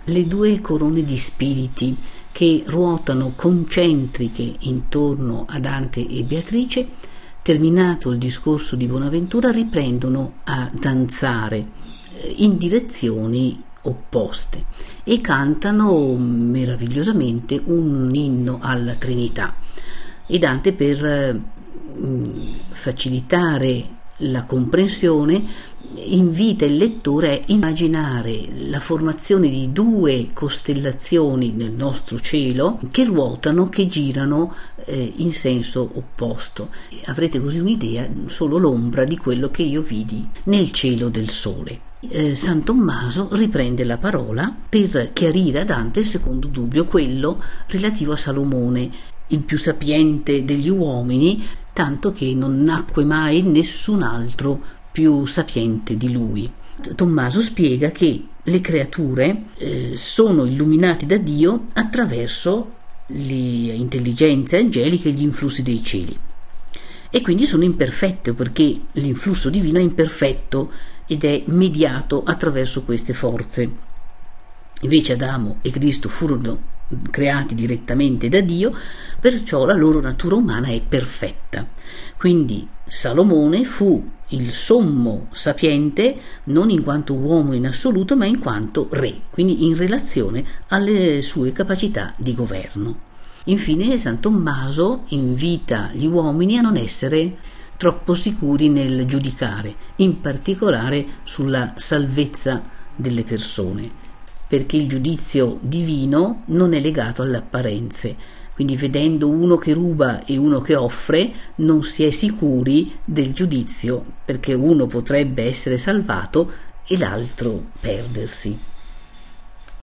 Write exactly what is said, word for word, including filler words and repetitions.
le due corone di spiriti che ruotano concentriche intorno a Dante e Beatrice, terminato il discorso di Bonaventura, riprendono a danzare in direzioni opposte e cantano meravigliosamente un inno alla Trinità. E Dante, per facilitare la comprensione, invita il lettore a immaginare la formazione di due costellazioni nel nostro cielo che ruotano, che girano eh, in senso opposto. Avrete così un'idea, solo l'ombra di quello che io vidi nel cielo del sole. Eh, San Tommaso riprende la parola per chiarire a Dante il secondo dubbio, quello relativo a Salomone, il più sapiente degli uomini, tanto che non nacque mai nessun altro più sapiente di lui. Tommaso spiega che le creature eh, sono illuminate da Dio attraverso le intelligenze angeliche e gli influssi dei cieli, e quindi sono imperfette perché l'influsso divino è imperfetto ed è mediato attraverso queste forze. Invece Adamo e Cristo furono creati direttamente da Dio, perciò la loro natura umana è perfetta. Quindi Salomone fu il sommo sapiente non in quanto uomo in assoluto, ma in quanto re, quindi in relazione alle sue capacità di governo. Infine San Tommaso invita gli uomini a non essere troppo sicuri nel giudicare, in particolare sulla salvezza delle persone, perché il giudizio divino non è legato alle apparenze. Quindi vedendo uno che ruba e uno che offre non si è sicuri del giudizio, perché uno potrebbe essere salvato e l'altro perdersi.